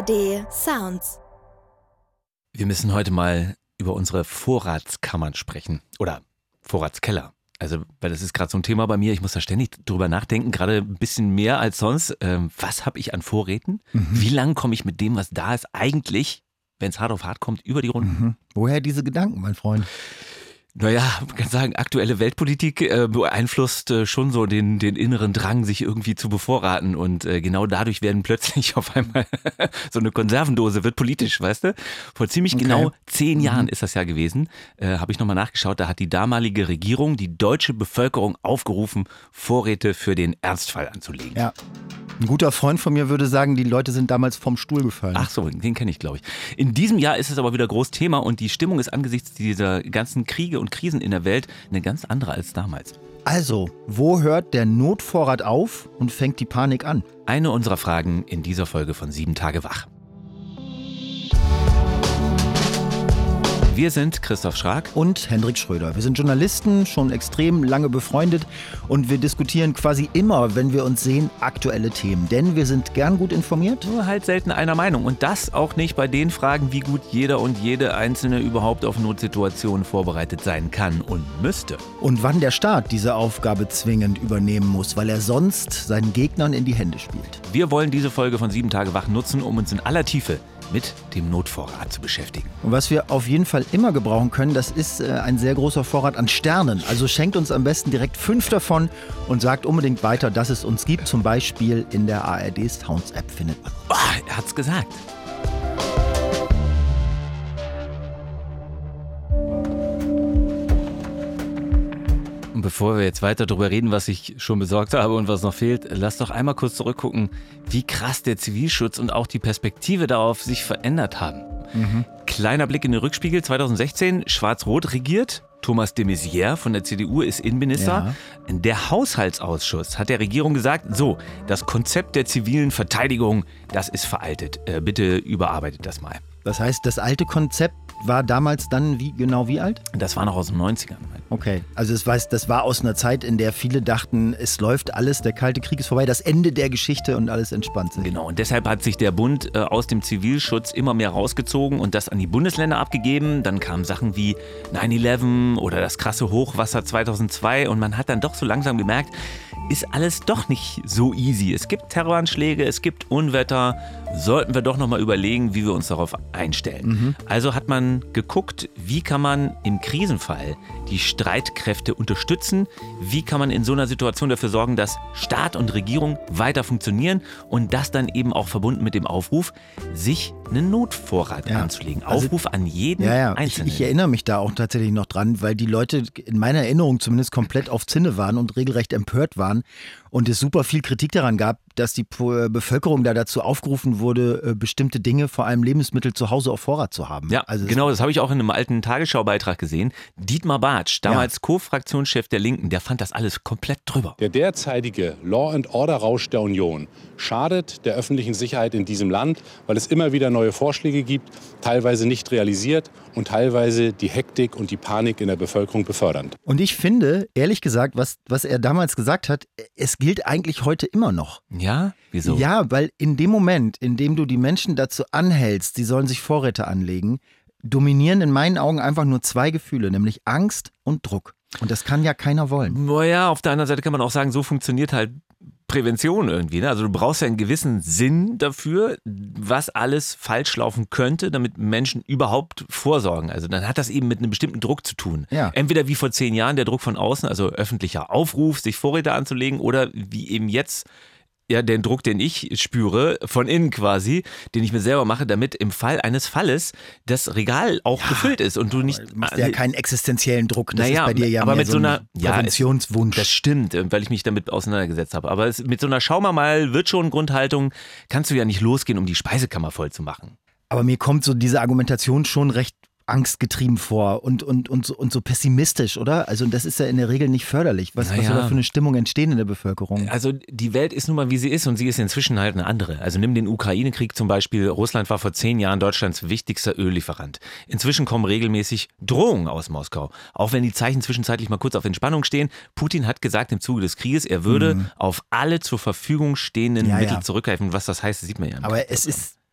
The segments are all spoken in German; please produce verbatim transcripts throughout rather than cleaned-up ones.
D Sounds. Wir müssen heute mal über unsere Vorratskammern sprechen oder Vorratskeller. Also, weil das ist gerade so ein Thema bei mir, ich muss da ständig drüber nachdenken, gerade ein bisschen mehr als sonst. Ähm, was habe ich an Vorräten? Mhm. Wie lange komme ich mit dem, was da ist, eigentlich, wenn es hart auf hart kommt, über die Runden? Mhm. Woher diese Gedanken, mein Freund? Naja, man kann sagen, aktuelle Weltpolitik äh, beeinflusst äh, schon so den, den inneren Drang, sich irgendwie zu bevorraten. Und äh, genau dadurch werden plötzlich auf einmal so eine Konservendose wird politisch, weißt du? Vor ziemlich okay. genau zehn Jahren mhm. ist das ja gewesen, äh, habe ich nochmal nachgeschaut, da hat die damalige Regierung die deutsche Bevölkerung aufgerufen, Vorräte für den Ernstfall anzulegen. Ja. Ein guter Freund von mir würde sagen, die Leute sind damals vom Stuhl gefallen. Ach so, den kenne ich, glaube ich. In diesem Jahr ist es aber wieder groß Thema und die Stimmung ist angesichts dieser ganzen Kriege und Krisen in der Welt eine ganz andere als damals. Also, wo hört der Notvorrat auf und fängt die Panik an? Eine unserer Fragen in dieser Folge von Sieben Tage Wach. Wir sind Christoph Schrag und Hendrik Schröder. Wir sind Journalisten, schon extrem lange befreundet und wir diskutieren quasi immer, wenn wir uns sehen, aktuelle Themen. Denn wir sind gern gut informiert. Nur halt selten einer Meinung. Und das auch nicht bei den Fragen, wie gut jeder und jede Einzelne überhaupt auf Notsituationen vorbereitet sein kann und müsste. Und wann der Staat diese Aufgabe zwingend übernehmen muss, weil er sonst seinen Gegnern in die Hände spielt. Wir wollen diese Folge von Sieben Tage Wach nutzen, um uns in aller Tiefe mit dem Notvorrat zu beschäftigen. Und was wir auf jeden Fall immer gebrauchen können, das ist äh, ein sehr großer Vorrat an Sternen. Also schenkt uns am besten direkt fünf davon und sagt unbedingt weiter, dass es uns gibt. Zum Beispiel in der A R D Sounds App findet man. Oh, er hat's gesagt. Und bevor wir jetzt weiter darüber reden, was ich schon besorgt habe und was noch fehlt, lass doch einmal kurz zurückgucken, wie krass der Zivilschutz und auch die Perspektive darauf sich verändert haben. Mhm. Kleiner Blick in den Rückspiegel, zwanzig sechzehn, Schwarz-Rot regiert. Thomas de Maizière von der C D U ist Innenminister. Ja. Der Haushaltsausschuss hat der Regierung gesagt, so, das Konzept der zivilen Verteidigung, das ist veraltet. Äh, bitte überarbeitet das mal. Das heißt, das alte Konzept war damals dann wie genau wie alt? Das war noch aus den neunzigern. Okay, also das, weiß, das war aus einer Zeit, in der viele dachten, es läuft alles, der Kalte Krieg ist vorbei, das Ende der Geschichte und alles entspannt sich. Genau, und deshalb hat sich der Bund äh, aus dem Zivilschutz immer mehr rausgezogen und das an die Bundesländer abgegeben. Dann kamen Sachen wie neun elf oder das krasse Hochwasser zweitausendzwei und man hat dann doch so langsam gemerkt, ist alles doch nicht so easy. Es gibt Terroranschläge, es gibt Unwetter. Sollten wir doch nochmal überlegen, wie wir uns darauf einstellen. Mhm. Also hat man geguckt, wie kann man im Krisenfall die Streitkräfte unterstützen? Wie kann man in so einer Situation dafür sorgen, dass Staat und Regierung weiter funktionieren und das dann eben auch verbunden mit dem Aufruf, sich einen Notvorrat ja. anzulegen. Aufruf also, an jeden ja, ja. Einzelnen. Ich, ich erinnere mich da auch tatsächlich noch dran, weil die Leute in meiner Erinnerung zumindest komplett auf Zinne waren und regelrecht empört waren. Und es super viel Kritik daran gab, dass die Bevölkerung da dazu aufgerufen wurde, bestimmte Dinge, vor allem Lebensmittel, zu Hause auf Vorrat zu haben. Ja, also genau, das habe ich auch in einem alten Tagesschau-Beitrag gesehen. Dietmar Bartsch, damals ja. Co-Fraktionschef der Linken, der fand das alles komplett drüber. Der derzeitige Law-and-Order-Rausch der Union schadet der öffentlichen Sicherheit in diesem Land, weil es immer wieder neue Vorschläge gibt, teilweise nicht realisiert und teilweise die Hektik und die Panik in der Bevölkerung befördern. Und ich finde, ehrlich gesagt, was, was er damals gesagt hat, es gilt eigentlich heute immer noch. Ja? Wieso? Ja, weil in dem Moment, in dem du die Menschen dazu anhältst, sie sollen sich Vorräte anlegen, dominieren in meinen Augen einfach nur zwei Gefühle, nämlich Angst und Druck. Und das kann ja keiner wollen. Naja, auf der anderen Seite kann man auch sagen, so funktioniert halt Prävention irgendwie. Ne? Also du brauchst ja einen gewissen Sinn dafür, was alles falsch laufen könnte, damit Menschen überhaupt vorsorgen. Also dann hat das eben mit einem bestimmten Druck zu tun. Ja. Entweder wie vor zehn Jahren der Druck von außen, also öffentlicher Aufruf, sich Vorräte anzulegen, oder wie eben jetzt ja, den Druck, den ich spüre, von innen quasi, den ich mir selber mache, damit im Fall eines Falles das Regal auch ja, gefüllt ist und du nicht... Du machst ja keinen existenziellen Druck, das naja, ist bei dir ja aber mehr mit so ein einer, Präventionswunsch. Ja, es, das stimmt, weil ich mich damit auseinandergesetzt habe. Aber es, mit so einer Schau mal mal, wird schon Grundhaltung, kannst du ja nicht losgehen, um die Speisekammer voll zu machen. Aber mir kommt so diese Argumentation schon recht angstgetrieben vor und, und, und, so, und so pessimistisch, oder? Also das ist ja in der Regel nicht förderlich. Was, naja. was soll da für eine Stimmung entstehen in der Bevölkerung? Also die Welt ist nun mal, wie sie ist, und sie ist inzwischen halt eine andere. Also nimm den Ukraine-Krieg zum Beispiel. Russland war vor zehn Jahren Deutschlands wichtigster Öllieferant. Inzwischen kommen regelmäßig Drohungen aus Moskau. Auch wenn die Zeichen zwischenzeitlich mal kurz auf Entspannung stehen. Putin hat gesagt im Zuge des Krieges, er würde mhm. auf alle zur Verfügung stehenden ja, Mittel ja. zurückgreifen. Was das heißt, sieht man ja. Aber es ist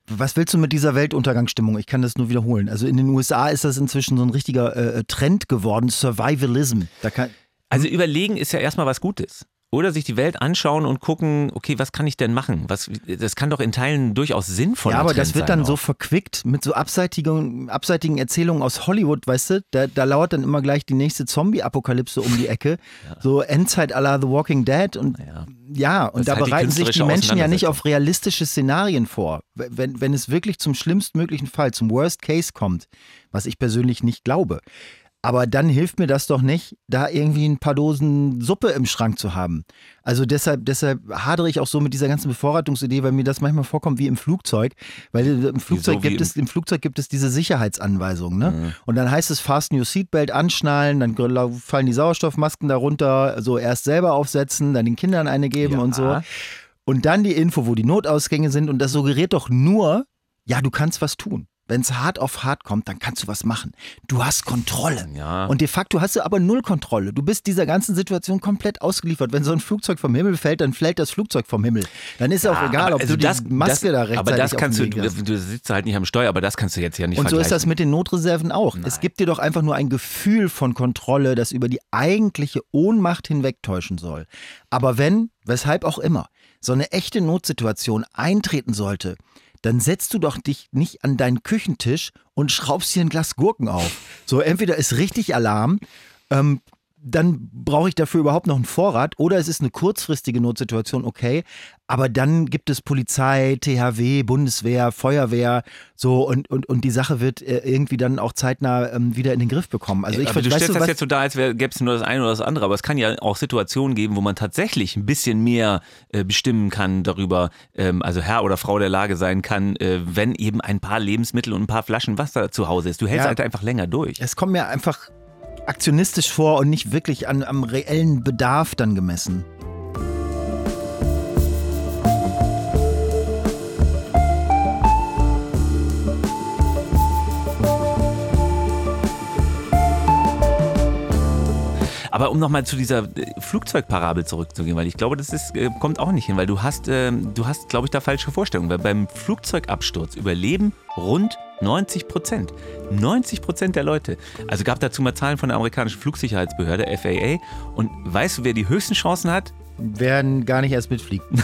Was willst du mit dieser Weltuntergangsstimmung? Ich kann das nur wiederholen. Also in den U S A ist das inzwischen so ein richtiger äh, Trend geworden, Survivalism. Da kann, also überlegen ist ja erstmal was Gutes. Oder sich die Welt anschauen und gucken, okay, was kann ich denn machen? Was, das kann doch in Teilen durchaus sinnvoll sein. Ja, aber Trend das wird dann auch. so verquickt mit so abseitigen, abseitigen Erzählungen aus Hollywood, weißt du? Da, da lauert dann immer gleich die nächste Zombie-Apokalypse um die Ecke. Ja. So Endzeit à la The Walking Dead. Und ja, ja und da halt bereiten sich die Menschen ja nicht auf realistische Szenarien vor. Wenn, wenn es wirklich zum schlimmstmöglichen Fall, zum Worst Case kommt, was ich persönlich nicht glaube. Aber dann hilft mir das doch nicht, da irgendwie ein paar Dosen Suppe im Schrank zu haben. Also deshalb, deshalb hadere ich auch so mit dieser ganzen Bevorratungsidee, weil mir das manchmal vorkommt wie im Flugzeug. Weil im Flugzeug, gibt, es, im Flugzeug gibt es diese Sicherheitsanweisungen. Ne? Mhm. Und dann heißt es fasten your seatbelt, anschnallen, dann fallen die Sauerstoffmasken darunter, also erst selber aufsetzen, dann den Kindern eine geben ja. und so. Und dann die Info, wo die Notausgänge sind. Und das suggeriert doch nur, ja, du kannst was tun. Wenn es hart auf hart kommt, dann kannst du was machen. Du hast Kontrolle. Ja. Und de facto hast du aber null Kontrolle. Du bist dieser ganzen Situation komplett ausgeliefert. Wenn so ein Flugzeug vom Himmel fällt, dann fällt das Flugzeug vom Himmel. Dann ist ja, auch egal, ob also du das, die Maske das, da rechtzeitig aber das kannst du, du, du sitzt halt nicht am Steuer, aber das kannst du jetzt ja nicht Und vergleichen. so ist das mit den Notreserven auch. Nein. Es gibt dir doch einfach nur ein Gefühl von Kontrolle, das über die eigentliche Ohnmacht hinwegtäuschen soll. Aber wenn, weshalb auch immer, so eine echte Notsituation eintreten sollte, dann setzt du doch dich nicht an deinen Küchentisch und schraubst hier ein Glas Gurken auf. So, entweder ist richtig Alarm, ähm, dann brauche ich dafür überhaupt noch einen Vorrat, oder es ist eine kurzfristige Notsituation, okay, aber dann gibt es Polizei, T H W, Bundeswehr, Feuerwehr, so, und, und, und die Sache wird äh, irgendwie dann auch zeitnah ähm, wieder in den Griff bekommen. Also ich aber du weißt stellst du, das jetzt so da, als gäbe es nur das eine oder das andere, aber es kann ja auch Situationen geben, wo man tatsächlich ein bisschen mehr äh, bestimmen kann darüber, ähm, also Herr oder Frau der Lage sein kann, äh, wenn eben ein paar Lebensmittel und ein paar Flaschen Wasser zu Hause ist. Du hältst ja, halt einfach länger durch. Es kommt mir einfach aktionistisch vor und nicht wirklich an, am reellen Bedarf dann gemessen. Aber um nochmal zu dieser Flugzeugparabel zurückzugehen, weil ich glaube, das ist, kommt auch nicht hin, weil du hast, äh, du hast, glaube ich, da falsche Vorstellungen, weil beim Flugzeugabsturz überleben rund neunzig Prozent. neunzig Prozent der Leute. Also gab dazu mal Zahlen von der amerikanischen Flugsicherheitsbehörde, F A A. Und weißt du, wer die höchsten Chancen hat? Werden gar nicht erst mitfliegen.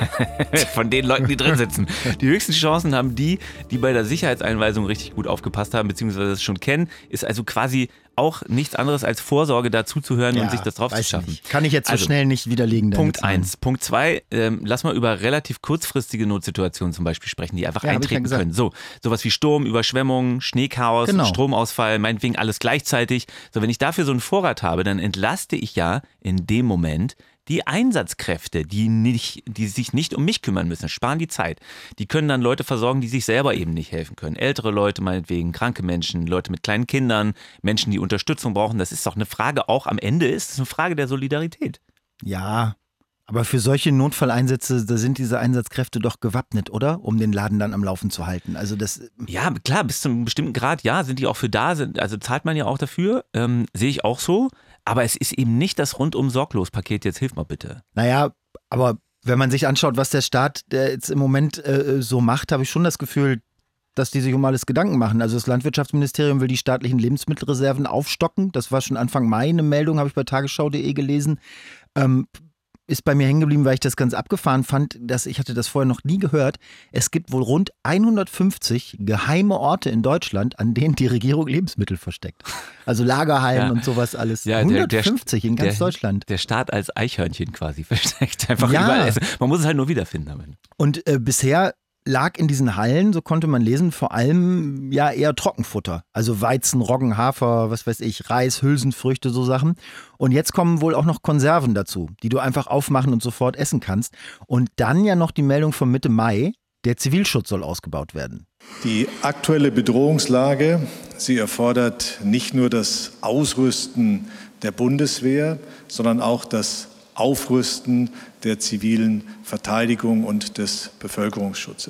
Von den Leuten, die drin sitzen. Die höchsten Chancen haben die, die bei der Sicherheitseinweisung richtig gut aufgepasst haben, beziehungsweise es schon kennen. Ist also quasi auch nichts anderes als Vorsorge, dazu zu hören ja, und sich das drauf zu schaffen. Nicht. Kann ich jetzt so also, schnell nicht widerlegen. Punkt eins. Punkt zwei, ähm, lass mal über relativ kurzfristige Notsituationen zum Beispiel sprechen, die einfach ja, eintreten können. So, sowas wie Sturm, Überschwemmung, Schneechaos, genau. Stromausfall, meinetwegen alles gleichzeitig. So, wenn ich dafür so einen Vorrat habe, dann entlaste ich ja in dem Moment die Einsatzkräfte, die, nicht, die sich nicht um mich kümmern müssen, sparen die Zeit. Die können dann Leute versorgen, die sich selber eben nicht helfen können. Ältere Leute meinetwegen, kranke Menschen, Leute mit kleinen Kindern, Menschen, die Unterstützung brauchen. Das ist doch eine Frage, auch am Ende ist es eine Frage der Solidarität. Ja, aber für solche Notfalleinsätze, da sind diese Einsatzkräfte doch gewappnet, oder? Um den Laden dann am Laufen zu halten. Also das ja, klar, bis zu einem bestimmten Grad, ja, sind die auch für da, sind, also zahlt man ja auch dafür, ähm, sehe ich auch so. Aber es ist eben nicht das Rundum-Sorglos-Paket, jetzt hilf mal bitte. Naja, aber wenn man sich anschaut, was der Staat der jetzt im Moment äh, so macht, habe ich schon das Gefühl, dass die sich um alles Gedanken machen. Also das Landwirtschaftsministerium will die staatlichen Lebensmittelreserven aufstocken. Das war schon Anfang Mai eine Meldung, habe ich bei tagesschau punkt de gelesen. Ähm, ist bei mir hängen geblieben, weil ich das ganz abgefahren fand, dass ich hatte das vorher noch nie gehört. Es gibt wohl rund hundertfünfzig geheime Orte in Deutschland, an denen die Regierung Lebensmittel versteckt. Also Lagerhallen ja. und sowas alles. Ja, hundertfünfzig der, in ganz der, Deutschland. Der Staat als Eichhörnchen quasi versteckt. Einfach ja. überall. Man muss es halt nur wiederfinden damit. Und äh, bisher lag in diesen Hallen, so konnte man lesen, vor allem ja eher Trockenfutter. Also Weizen, Roggen, Hafer, was weiß ich, Reis, Hülsenfrüchte, so Sachen. Und jetzt kommen wohl auch noch Konserven dazu, die du einfach aufmachen und sofort essen kannst. Und dann ja noch die Meldung von Mitte Mai, der Zivilschutz soll ausgebaut werden. Die aktuelle Bedrohungslage, sie erfordert nicht nur das Ausrüsten der Bundeswehr, sondern auch das Aufrüsten der zivilen Verteidigung und des Bevölkerungsschutzes.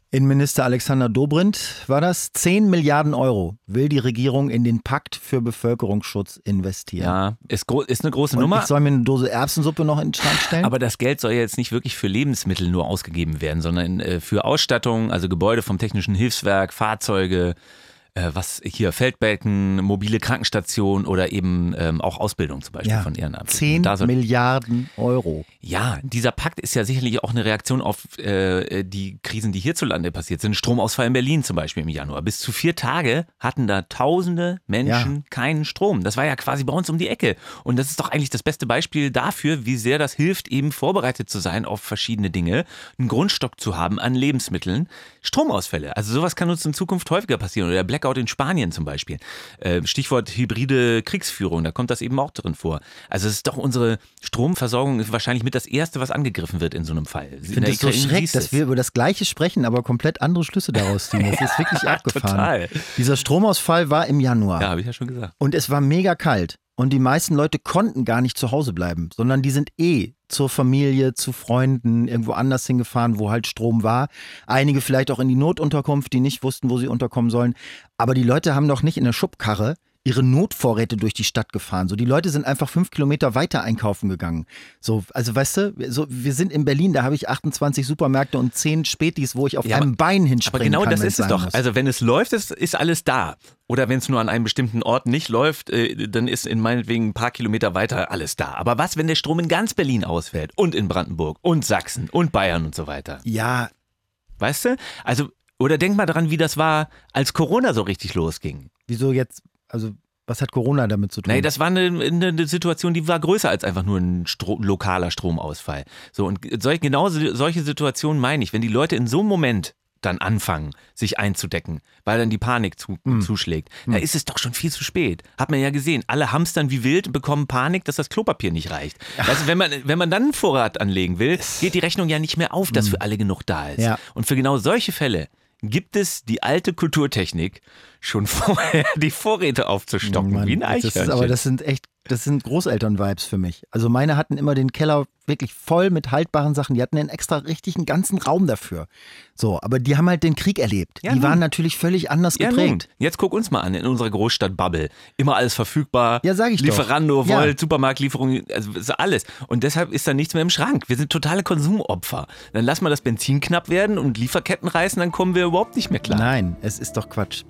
Innenminister Alexander Dobrindt war das. zehn Milliarden Euro will die Regierung in den Pakt für Bevölkerungsschutz investieren. Ja, ist, gro- ist eine große Und Nummer. ich soll mir eine Dose Erbsensuppe noch in den Schrank stellen? Aber das Geld soll ja jetzt nicht wirklich für Lebensmittel nur ausgegeben werden, sondern äh, für Ausstattung, also Gebäude vom Technischen Hilfswerk, Fahrzeuge, äh, was hier Feldbetten, mobile Krankenstationen oder eben ähm, auch Ausbildung zum Beispiel ja, von Ehrenamtlichen. zehn Da soll- Milliarden Euro. Ja, dieser Pakt ist ja sicherlich auch eine Reaktion auf äh, die Krisen, die hierzulande passiert sind. Stromausfall in Berlin zum Beispiel im Januar. Bis zu vier Tage hatten da tausende Menschen Ja. keinen Strom. Das war ja quasi bei uns um die Ecke. Und das ist doch eigentlich das beste Beispiel dafür, wie sehr das hilft, eben vorbereitet zu sein auf verschiedene Dinge, einen Grundstock zu haben an Lebensmitteln. Stromausfälle, also sowas kann uns in Zukunft häufiger passieren. Oder der Blackout in Spanien zum Beispiel. Äh, Stichwort hybride Kriegsführung, da kommt das eben auch drin vor. Also es ist doch unsere Stromversorgung ist wahrscheinlich mit das Erste, was angegriffen wird in so einem Fall. Ich finde es so schräg, dass wir über das Gleiche sprechen, aber komplett andere Schlüsse daraus ziehen. Das ist wirklich abgefahren. Total. Dieser Stromausfall war im Januar. Ja, habe ich ja schon gesagt. Und es war mega kalt. Und die meisten Leute konnten gar nicht zu Hause bleiben, sondern die sind eh zur Familie, zu Freunden, irgendwo anders hingefahren, wo halt Strom war. Einige vielleicht auch in die Notunterkunft, die nicht wussten, wo sie unterkommen sollen. Aber die Leute haben doch nicht in der Schubkarre ihre Notvorräte durch die Stadt gefahren. So, die Leute sind einfach fünf Kilometer weiter einkaufen gegangen. So, also weißt du, so, wir sind in Berlin, da habe ich achtundzwanzig Supermärkte und zehn Spätis, wo ich auf Ja, einem aber, Bein hinspringen aber genau kann. das wenn's ist es sein doch. muss. Also wenn es läuft, ist, ist alles da. Oder wenn es nur an einem bestimmten Ort nicht läuft, äh, dann ist in meinetwegen ein paar Kilometer weiter alles da. Aber was, wenn der Strom in ganz Berlin ausfällt und in Brandenburg und Sachsen und Bayern und so weiter? Ja, Weißt du? Also, oder denk mal daran, wie das war, als Corona so richtig losging. wieso jetzt, also was hat Corona damit zu tun? Nee, das war eine, eine, eine Situation, die war größer als einfach nur ein Stro- lokaler Stromausfall. So, und solch, genau solche Situationen meine ich, wenn die Leute in so einem Moment dann anfangen, sich einzudecken, weil dann die Panik zu, Mm. zuschlägt, da ist es doch schon viel zu spät. Hat man ja gesehen. Alle hamstern wie wild und bekommen Panik, dass das Klopapier nicht reicht. Weißt du, wenn man, wenn man dann einen Vorrat anlegen will, geht die Rechnung ja nicht mehr auf, dass für alle genug da ist. Ja. Und für genau solche Fälle gibt es die alte Kulturtechnik, schon vorher die Vorräte aufzustocken, Mann, wie ein das Eichhörnchen. ist, aber das sind echt, das sind Großeltern-Vibes für mich. Also meine hatten immer den Keller wirklich voll mit haltbaren Sachen. Die hatten einen extra richtigen ganzen Raum dafür. So, aber die haben halt den Krieg erlebt. Ja, die nun. waren natürlich völlig anders Ja, nun, geprägt. jetzt guck uns mal an, in unserer Großstadt-Bubble. Immer alles verfügbar. Ja, sag ich doch. Lieferando, Ja. Volt, Supermarktlieferung, also ist alles. Und deshalb ist da nichts mehr im Schrank. Wir sind totale Konsumopfer. Dann lass mal das Benzin knapp werden und Lieferketten reißen, dann kommen wir überhaupt nicht mehr klar. Nein, es ist doch Quatsch.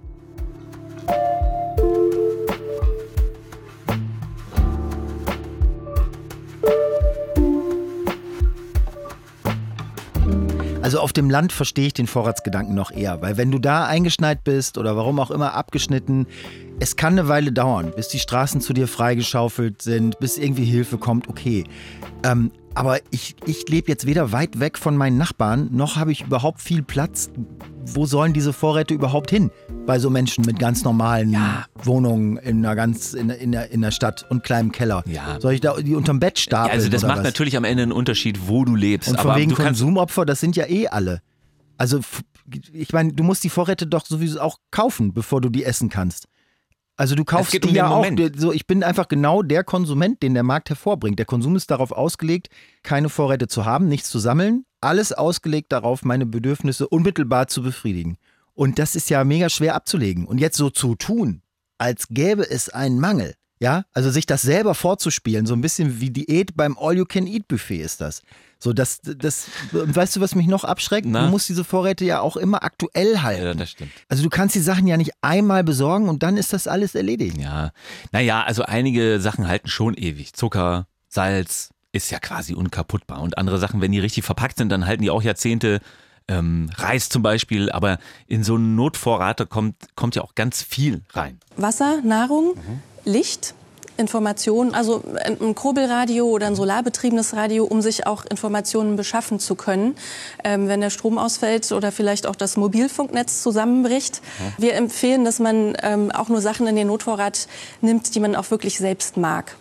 Also auf dem Land verstehe ich den Vorratsgedanken noch eher, weil wenn du da eingeschneit bist oder warum auch immer abgeschnitten, es kann eine Weile dauern, bis die Straßen zu dir freigeschaufelt sind, bis irgendwie Hilfe kommt, okay. Ähm, aber ich, ich lebe jetzt weder weit weg von meinen Nachbarn, noch habe ich überhaupt viel Platz. Wo sollen diese Vorräte überhaupt hin? Bei so Menschen mit ganz normalen Ja. Wohnungen in einer, ganz, in, in, der, in der Stadt und kleinem Keller. Ja. Soll ich da die unterm Bett Ja, stapeln? also das oder macht was? natürlich am Ende einen Unterschied, wo du lebst. Und von aber wegen du kannst, Konsumopfer, das sind ja eh alle. Also f- ich meine, du musst die Vorräte doch sowieso auch kaufen, bevor du die essen kannst. Also du kaufst geht die um den ja auch. Moment. So, ich bin einfach genau der Konsument, den der Markt hervorbringt. Der Konsum ist darauf ausgelegt, keine Vorräte zu haben, nichts zu sammeln. Alles ausgelegt darauf, meine Bedürfnisse unmittelbar zu befriedigen. Und das ist ja mega schwer abzulegen. Und jetzt so zu tun, als gäbe es einen Mangel. Ja, also sich das selber vorzuspielen, so ein bisschen wie Diät beim All-You-Can-Eat-Buffet ist das. So, das, das, und weißt du, was mich noch abschreckt? Na? Du musst diese Vorräte ja auch immer aktuell halten. ja, das stimmt. Also du kannst die Sachen ja nicht einmal besorgen und dann ist das alles erledigt. Ja, naja, also einige Sachen halten schon ewig. Zucker, Salz ist ja quasi unkaputtbar. Und andere Sachen, wenn die richtig verpackt sind, dann halten die auch Jahrzehnte. Ähm, Reis zum Beispiel, aber in so einen Notvorrat kommt, kommt ja auch ganz viel rein. Wasser, Nahrung, Licht, Informationen, also ein Kurbelradio oder ein solarbetriebenes Radio, um sich auch Informationen beschaffen zu können, ähm, wenn der Strom ausfällt oder vielleicht auch das Mobilfunknetz zusammenbricht. Wir empfehlen, dass man ähm, auch nur Sachen in den Notvorrat nimmt, die man auch wirklich selbst mag.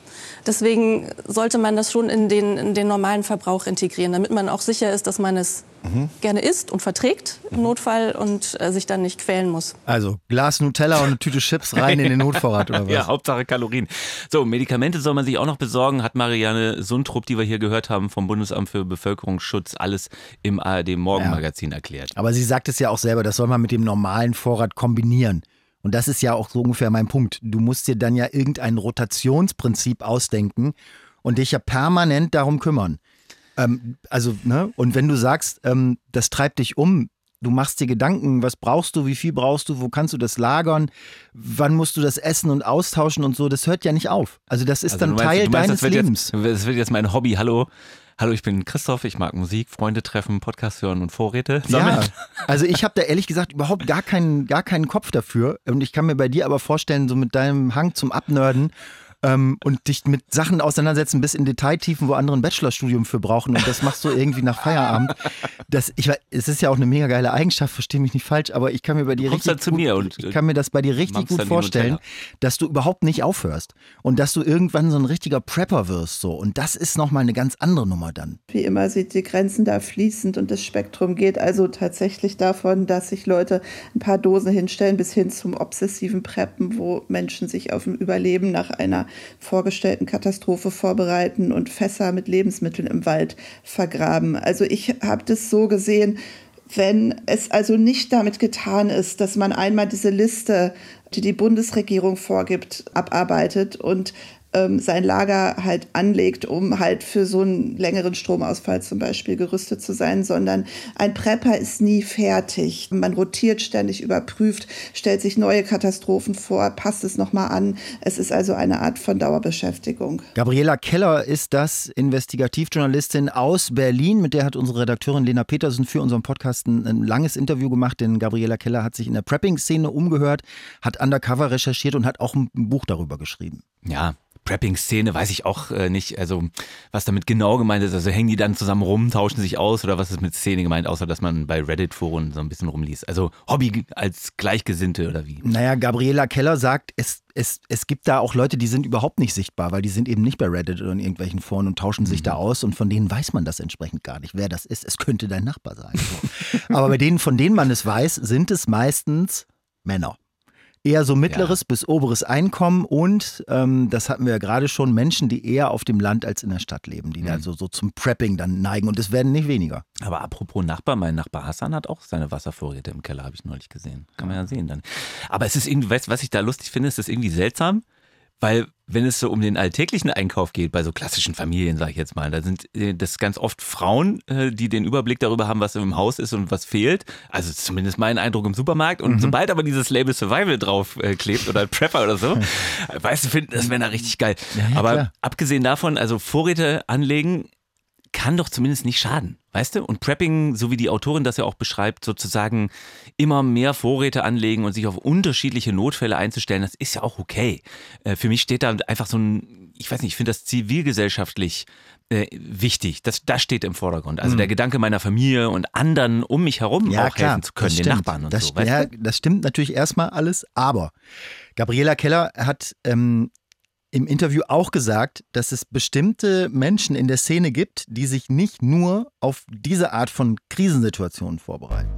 Deswegen sollte man das schon in den, in den normalen Verbrauch integrieren, damit man auch sicher ist, dass man es mhm. gerne isst und verträgt im Notfall und äh, sich dann nicht quälen muss. Also Glas Nutella und eine Tüte Chips rein in den Notvorrat oder was? Ja, Hauptsache Kalorien. So, Medikamente soll man sich auch noch besorgen, hat Marianne Sundrup, die wir hier gehört haben, vom Bundesamt für Bevölkerungsschutz, alles im A R D-Morgenmagazin ja. erklärt. Aber sie sagt es ja auch selber, das soll man mit dem normalen Vorrat kombinieren. Und das ist ja auch so ungefähr mein Punkt. Du musst dir dann ja irgendein Rotationsprinzip ausdenken und dich ja permanent darum kümmern. Ähm, also, ne? Und wenn du sagst, ähm, das treibt dich um, du machst dir Gedanken, was brauchst du, wie viel brauchst du, wo kannst du das lagern, wann musst du das essen und austauschen und so, das hört ja nicht auf. Also das ist also dann meinst, Teil meinst, deines das Lebens. Jetzt, das wird jetzt mein Hobby. Hallo. Hallo, ich bin Christoph, ich mag Musik, Freunde treffen, Podcast hören und Vorräte sammeln. Ja, also ich habe da ehrlich gesagt überhaupt gar keinen, gar keinen Kopf dafür. Und ich kann mir bei dir aber vorstellen, so mit deinem Hang zum Abnörden ähm, und dich mit Sachen auseinandersetzen bis in Detailtiefen, wo andere ein Bachelorstudium für brauchen und das machst du irgendwie nach Feierabend. Das, ich, es ist ja auch eine mega geile Eigenschaft, verstehe mich nicht falsch, aber ich kann mir bei dir richtig halt zu gut, mir und ich kann mir das bei dir richtig gut vorstellen, dass du überhaupt nicht aufhörst und dass du irgendwann so ein richtiger Prepper wirst so und das ist nochmal eine ganz andere Nummer dann. Wie immer sind die Grenzen da fließend und das Spektrum geht also tatsächlich davon, dass sich Leute ein paar Dosen hinstellen bis hin zum obsessiven Preppen, wo Menschen sich auf ein Überleben nach einer vorgestellten Katastrophe vorbereiten und Fässer mit Lebensmitteln im Wald vergraben. Also ich habe das so gesehen, wenn es also nicht damit getan ist, dass man einmal diese Liste, die die Bundesregierung vorgibt, abarbeitet und ähm, sein Lager halt anlegt, um halt für so einen längeren Stromausfall zum Beispiel gerüstet zu sein, sondern ein Prepper ist nie fertig. Man rotiert ständig, überprüft, stellt sich neue Katastrophen vor, passt es nochmal an. Es ist also eine Art von Dauerbeschäftigung. Gabriela Keller ist das, Investigativjournalistin aus Berlin. Mit der hat unsere Redakteurin Lena Petersen für unseren Podcast ein, ein langes Interview gemacht, denn Gabriela Keller hat sich in der Prepping-Szene umgehört, hat undercover recherchiert und hat auch ein Buch darüber geschrieben. Ja. Prepping-Szene weiß ich auch äh, nicht, also was damit genau gemeint ist, also hängen die dann zusammen rum, tauschen sich aus oder was ist mit Szene gemeint, außer dass man bei Reddit-Foren so ein bisschen rumliest, also Hobby als Gleichgesinnte oder wie? Naja, Gabriela Keller sagt, es, es, es gibt da auch Leute, die sind überhaupt nicht sichtbar, weil die sind eben nicht bei Reddit oder in irgendwelchen Foren und tauschen sich mhm. da aus und von denen weiß man das entsprechend gar nicht, wer das ist, es könnte dein Nachbar sein. So. Aber bei denen, von denen man es weiß, sind es meistens Männer. Eher so mittleres ja. bis oberes Einkommen und, ähm, das hatten wir ja gerade schon, Menschen, die eher auf dem Land als in der Stadt leben, die mhm. da so, so zum Prepping dann neigen und es werden nicht weniger. Aber apropos Nachbar, mein Nachbar Hassan hat auch seine Wasservorräte im Keller, habe ich neulich gesehen. Kann man ja sehen dann. Aber es ist irgendwie, weißt du, was ich da lustig finde, ist das irgendwie seltsam, weil wenn es so um den alltäglichen Einkauf geht, bei so klassischen Familien, sage ich jetzt mal, da sind das ganz oft Frauen, die den Überblick darüber haben, was im Haus ist und was fehlt. Also zumindest mein Eindruck im Supermarkt. Und mhm. sobald aber dieses Label Survival drauf äh, klebt oder Prepper oder so, weißt du, finden das Männer richtig geil. Ja, ja, aber klar. Abgesehen davon, also Vorräte anlegen, kann doch zumindest nicht schaden, weißt du? Und Prepping, so wie die Autorin das ja auch beschreibt, sozusagen immer mehr Vorräte anlegen und sich auf unterschiedliche Notfälle einzustellen, das ist ja auch okay. Äh, für mich steht da einfach so ein, ich weiß nicht, ich finde das zivilgesellschaftlich äh, wichtig. Das, das steht im Vordergrund. Also mhm. der Gedanke meiner Familie und anderen um mich herum ja, auch klar, helfen zu können, den Nachbarn und das, so. Weißt ja, du? Das stimmt natürlich erstmal alles, aber Gabriela Keller hat ähm, im Interview auch gesagt, dass es bestimmte Menschen in der Szene gibt, die sich nicht nur auf diese Art von Krisensituationen vorbereiten.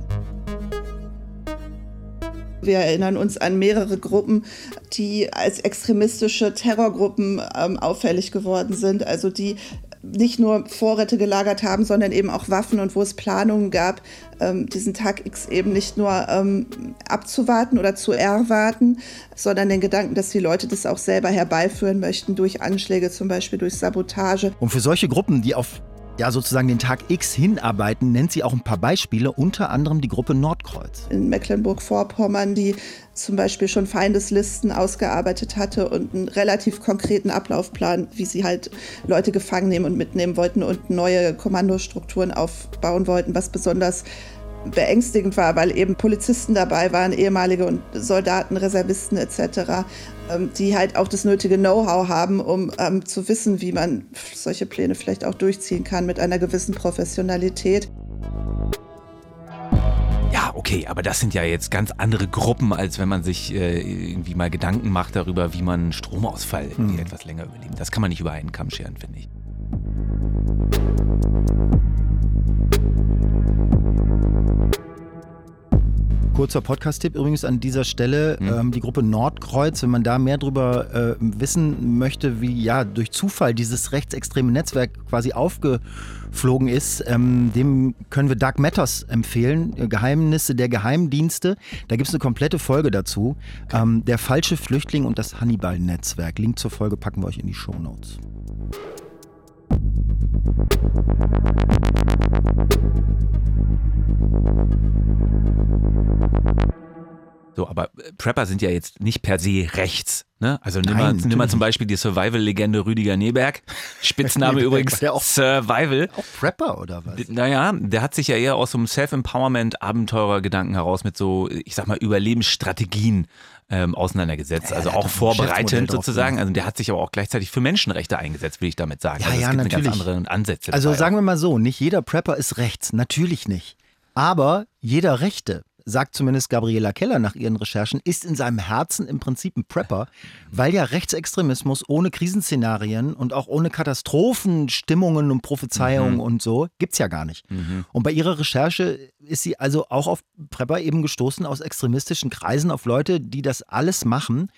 Wir erinnern uns an mehrere Gruppen, die als extremistische Terrorgruppen ähm, auffällig geworden sind, also die nicht nur Vorräte gelagert haben, sondern eben auch Waffen und wo es Planungen gab, ähm, diesen Tag X eben nicht nur ähm, abzuwarten oder zu erwarten, sondern den Gedanken, dass die Leute das auch selber herbeiführen möchten durch Anschläge, zum Beispiel durch Sabotage. Und für solche Gruppen, die auf ja sozusagen den Tag X hinarbeiten, nennt sie auch ein paar Beispiele, unter anderem die Gruppe Nordkreuz. In Mecklenburg-Vorpommern, die zum Beispiel schon Feindeslisten ausgearbeitet hatte und einen relativ konkreten Ablaufplan, wie sie halt Leute gefangen nehmen und mitnehmen wollten und neue Kommandostrukturen aufbauen wollten, was besonders beängstigend war, weil eben Polizisten dabei waren, ehemalige und Soldaten, Reservisten et cetera, die halt auch das nötige Know-how haben, um ähm, zu wissen, wie man solche Pläne vielleicht auch durchziehen kann mit einer gewissen Professionalität. Ja, okay. Okay, aber das sind ja jetzt ganz andere Gruppen, als wenn man sich äh, irgendwie mal Gedanken macht darüber, wie man Stromausfall hm. etwas länger überlebt. Das kann man nicht über einen Kamm scheren, finde ich. Kurzer Podcast-Tipp übrigens an dieser Stelle, hm. ähm, die Gruppe Nordkreuz, wenn man da mehr drüber äh, wissen möchte, wie ja durch Zufall dieses rechtsextreme Netzwerk quasi aufgeflogen ist, ähm, dem können wir Dark Matters empfehlen, Geheimnisse der Geheimdienste. Da gibt es eine komplette Folge dazu. Ähm, der falsche Flüchtling und das Hannibal-Netzwerk. Link zur Folge packen wir euch in die Shownotes. So, aber Prepper sind ja jetzt nicht per se rechts. Ne? Also nimm, Nein, mal, nimm mal zum Beispiel die Survival-Legende Rüdiger Neberg. Spitzname übrigens der auch, Survival. Auch Prepper oder was? Naja, der hat sich ja eher aus so einem Self-Empowerment-Abenteurer-Gedanken heraus mit so, ich sag mal, Überlebensstrategien ähm, auseinandergesetzt. Ja, also auch vorbereitend sozusagen. Also der hat sich aber auch gleichzeitig für Menschenrechte eingesetzt, will ich damit sagen. Ja, also es ja, gibt natürlich. eine ganz andere Ansätze. Also dabei sagen auch. wir mal so, nicht jeder Prepper ist rechts. Natürlich nicht. Aber jeder Rechte, sagt zumindest Gabriela Keller nach ihren Recherchen, ist in seinem Herzen im Prinzip ein Prepper, weil ja Rechtsextremismus ohne Krisenszenarien und auch ohne Katastrophenstimmungen und Prophezeiungen mhm. und so gibt's ja gar nicht. Mhm. Und bei ihrer Recherche ist sie also auch auf Prepper eben gestoßen aus extremistischen Kreisen, auf Leute, die das alles machen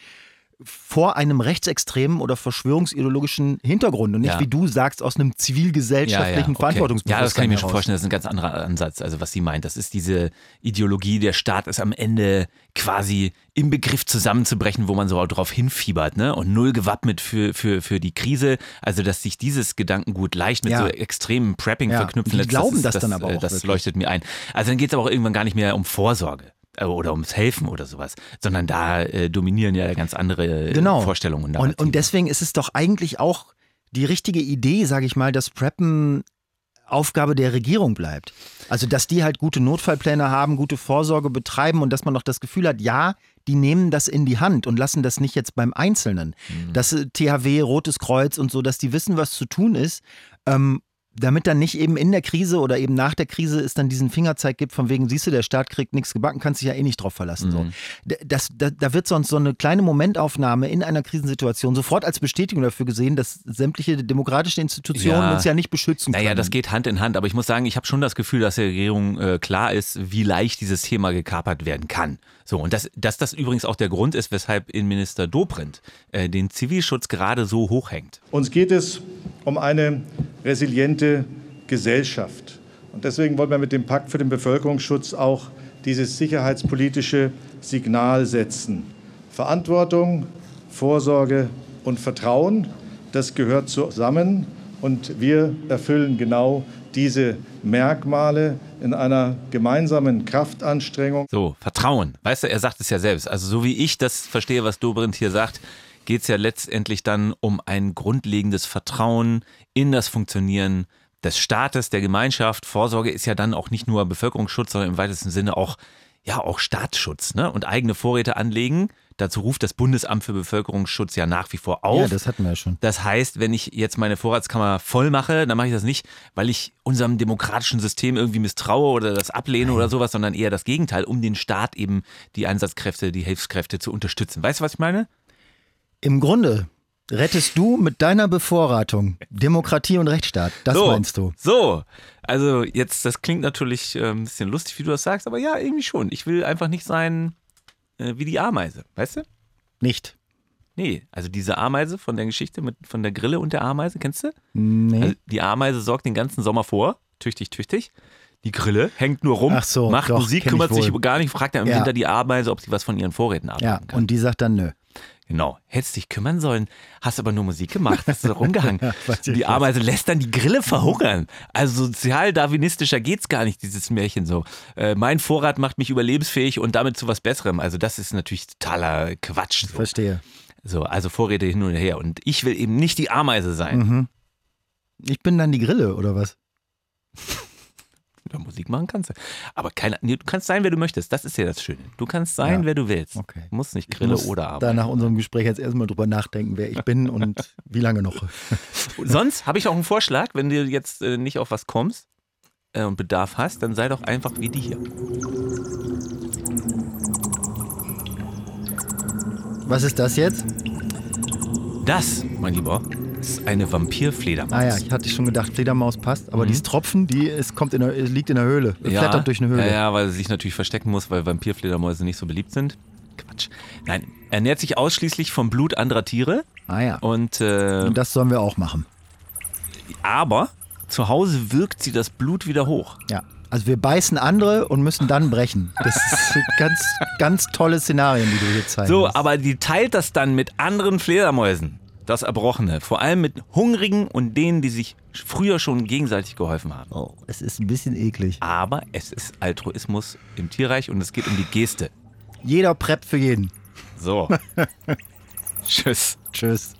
vor einem rechtsextremen oder verschwörungsideologischen Hintergrund und nicht, ja. wie du sagst, aus einem zivilgesellschaftlichen ja, ja, okay. Verantwortungsbewusstsein. Ja, das kann ich mir schon heraus. vorstellen, das ist ein ganz anderer Ansatz, also was sie meint. Das ist diese Ideologie, der Staat ist am Ende quasi im Begriff zusammenzubrechen, wo man so drauf hinfiebert, ne? Und null gewappnet für, für, für die Krise. Also, dass sich dieses Gedankengut leicht mit ja. so extremen Prepping ja. verknüpfen lässt. Die glauben das, das, ist, das dann aber auch Das wirklich. leuchtet mir ein. Also dann geht es aber auch irgendwann gar nicht mehr um Vorsorge oder ums Helfen oder sowas, sondern da äh, dominieren ja ganz andere äh, genau. Vorstellungen. Und, und deswegen ist es doch eigentlich auch die richtige Idee, sage ich mal, dass Preppen Aufgabe der Regierung bleibt. Also, dass die halt gute Notfallpläne haben, gute Vorsorge betreiben und dass man noch das Gefühl hat, ja, die nehmen das in die Hand und lassen das nicht jetzt beim Einzelnen. Mhm. Das T H W, Rotes Kreuz und so, dass die wissen, was zu tun ist, ähm, damit dann nicht eben in der Krise oder eben nach der Krise es dann diesen Fingerzeig gibt, von wegen, siehst du, der Staat kriegt nichts gebacken, kannst dich ja eh nicht drauf verlassen. Mhm. So. Das, da, da wird sonst so eine kleine Momentaufnahme in einer Krisensituation sofort als Bestätigung dafür gesehen, dass sämtliche demokratische Institutionen ja. uns ja nicht beschützen können. Naja, das geht Hand in Hand, aber ich muss sagen, ich habe schon das Gefühl, dass der Regierung äh, klar ist, wie leicht dieses Thema gekapert werden kann. So, und dass, dass das übrigens auch der Grund ist, weshalb Innenminister Dobrindt äh, den Zivilschutz gerade so hochhängt. Uns geht es um eine resiliente Gesellschaft. Und deswegen wollen wir mit dem Pakt für den Bevölkerungsschutz auch dieses sicherheitspolitische Signal setzen. Verantwortung, Vorsorge und Vertrauen, das gehört zusammen. Und wir erfüllen genau diese Merkmale in einer gemeinsamen Kraftanstrengung. So, Vertrauen. Weißt du, er sagt es ja selbst. Also so wie ich das verstehe, was Dobrindt hier sagt, geht es ja letztendlich dann um ein grundlegendes Vertrauen in das Funktionieren des Staates, der Gemeinschaft. Vorsorge ist ja dann auch nicht nur Bevölkerungsschutz, sondern im weitesten Sinne auch, ja, auch Staatsschutz, ne? Und eigene Vorräte anlegen. Dazu ruft das Bundesamt für Bevölkerungsschutz ja nach wie vor auf. Ja, das hatten wir ja schon. Das heißt, wenn ich jetzt meine Vorratskammer voll mache, dann mache ich das nicht, weil ich unserem demokratischen System irgendwie misstraue oder das ablehne Nein. oder sowas, sondern eher das Gegenteil, um den Staat eben die Einsatzkräfte, die Hilfskräfte zu unterstützen. Weißt du, was ich meine? Im Grunde rettest du mit deiner Bevorratung Demokratie und Rechtsstaat. Das so, meinst du? So, also jetzt, das klingt natürlich äh, ein bisschen lustig, wie du das sagst, aber ja, irgendwie schon. Ich will einfach nicht sein äh, wie die Ameise, weißt du? Nicht. Nee, also diese Ameise von der Geschichte mit von der Grille und der Ameise, kennst du? Nee. Also die Ameise sorgt den ganzen Sommer vor, tüchtig, tüchtig. Die Grille hängt nur rum, Ach so, macht doch, Musik, kenn kümmert ich sich wohl. gar nicht, fragt dann im Ja. Winter die Ameise, ob sie was von ihren Vorräten Ja, abhaben kann. und die sagt dann nö. Genau, hättest dich kümmern sollen, hast aber nur Musik gemacht, hast so rumgehangen. weiß ich Die Ameise lässt dann die Grille verhungern. Also sozial-darwinistischer geht's gar nicht, dieses Märchen so. Äh, mein Vorrat macht mich überlebensfähig und damit zu was Besserem. Also das ist natürlich totaler Quatsch. So. Verstehe. So, also Vorräte hin und her. Und ich will eben nicht die Ameise sein. Mhm. Ich bin dann die Grille, oder was? Ja, Musik machen kannst du. Aber keine, nee, du kannst sein, wer du möchtest. Das ist ja das Schöne. Du kannst sein, Ja. wer du willst. Okay. Du musst nicht Grille muss oder Arbeit. da nach unserem Gespräch jetzt erstmal drüber nachdenken, wer ich bin und wie lange noch. Sonst habe ich auch einen Vorschlag, wenn du jetzt äh, nicht auf was kommst äh, und Bedarf hast, dann sei doch einfach wie die hier. Was ist das jetzt? Das, mein Lieber, ist eine Vampirfledermaus. Ah ja, ich hatte schon gedacht, Fledermaus passt, aber Mhm. die ist Tropfen, die ist, kommt in der, liegt in der Höhle, Ja, flattert durch eine Höhle. Ja, ja, weil sie sich natürlich verstecken muss, weil Vampirfledermäuse nicht so beliebt sind. Quatsch. Nein, er ernährt sich ausschließlich vom Blut anderer Tiere. Ah ja. Und, äh, Und das sollen wir auch machen. aber zu Hause wirkt sie das Blut wieder hoch. Ja. Also wir beißen andere und müssen dann brechen. Das sind ganz, ganz tolle Szenarien, die du hier zeigst. So, aber die teilt das dann mit anderen Fledermäusen. Das Erbrochene. Vor allem mit Hungrigen und denen, die sich früher schon gegenseitig geholfen haben. Oh, es ist ein bisschen eklig. Aber es ist Altruismus im Tierreich und es geht um die Geste. Jeder preppt für jeden. So. Tschüss. Tschüss.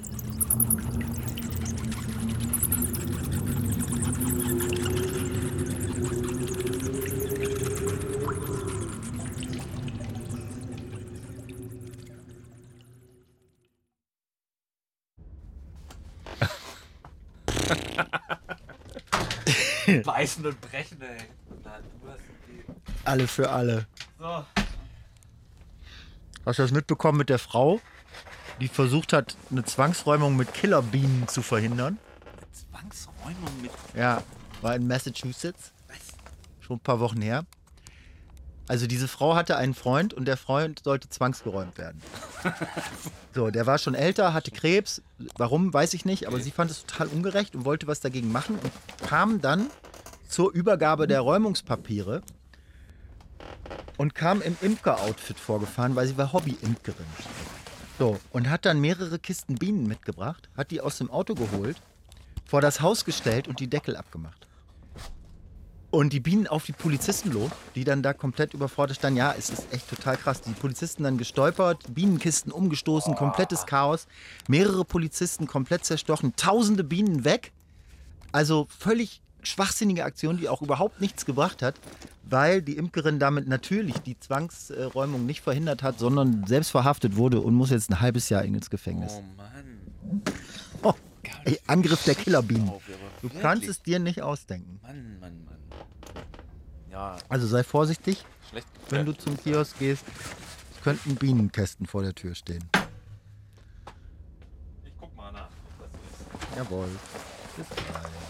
Beißen und brechen, ey. Na, du hast die. Alle für alle. So. Hast du das mitbekommen mit der Frau, die versucht hat, eine Zwangsräumung mit Killerbienen zu verhindern? Zwangsräumung mit. Ja, war in Massachusetts. Schon ein paar Wochen her. Also diese Frau hatte einen Freund und der Freund sollte zwangsgeräumt werden. So, der war schon älter, hatte Krebs. Warum, weiß ich nicht, aber sie fand es total ungerecht und wollte was dagegen machen und kam dann zur Übergabe der Räumungspapiere und kam im Imker-Outfit vorgefahren, weil sie war Hobby-Imkerin. So, und hat dann mehrere Kisten Bienen mitgebracht, hat die aus dem Auto geholt, vor das Haus gestellt und die Deckel abgemacht. Und die Bienen auf die Polizisten los, die dann da komplett überfordert standen. Ja, es ist echt total krass. Die Polizisten dann gestolpert, Bienenkisten umgestoßen, komplettes Chaos. Mehrere Polizisten komplett zerstochen, tausende Bienen weg. Also völlig schwachsinnige Aktion, die auch überhaupt nichts gebracht hat, weil die Imkerin damit natürlich die Zwangsräumung nicht verhindert hat, sondern selbst verhaftet wurde und muss jetzt ein halbes Jahr ins Gefängnis. Oh Mann. Oh, ey, Angriff der Killerbienen. Du kannst es dir nicht ausdenken. Mann, Mann, Mann. Ja, Also sei vorsichtig, schlecht. wenn du zum Kiosk gehst. Es könnten Bienenkästen vor der Tür stehen. Ich guck mal nach, ob das so ist. Jawohl. Bis gleich.